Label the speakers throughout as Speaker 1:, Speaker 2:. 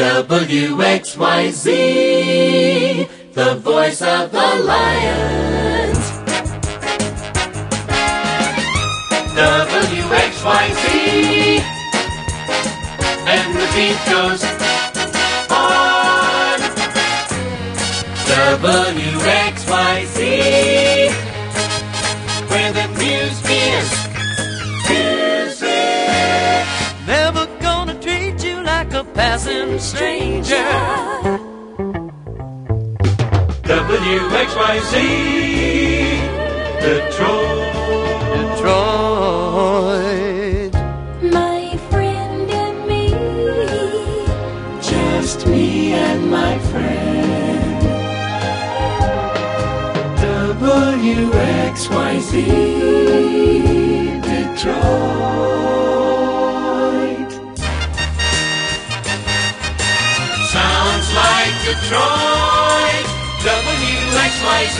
Speaker 1: WXYZ, the voice of the Lions. WXYZ, and the beat goes on. WXYZ, where the music is music.
Speaker 2: Never gonna treat you like a passing stranger.
Speaker 1: WXYZ, Detroit.
Speaker 3: My friend and me,
Speaker 1: Just me and my friend. WXYZ, Detroit. Sounds like Detroit. WXYZ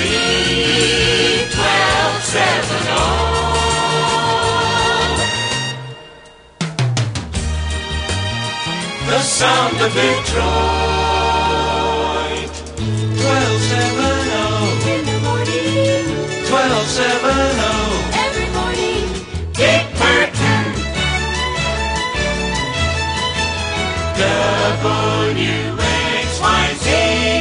Speaker 1: 1270. The sound of Detroit. 1270.
Speaker 3: in the morning,
Speaker 1: 1270.
Speaker 3: every morning,
Speaker 1: Dick Burton. WXYZ.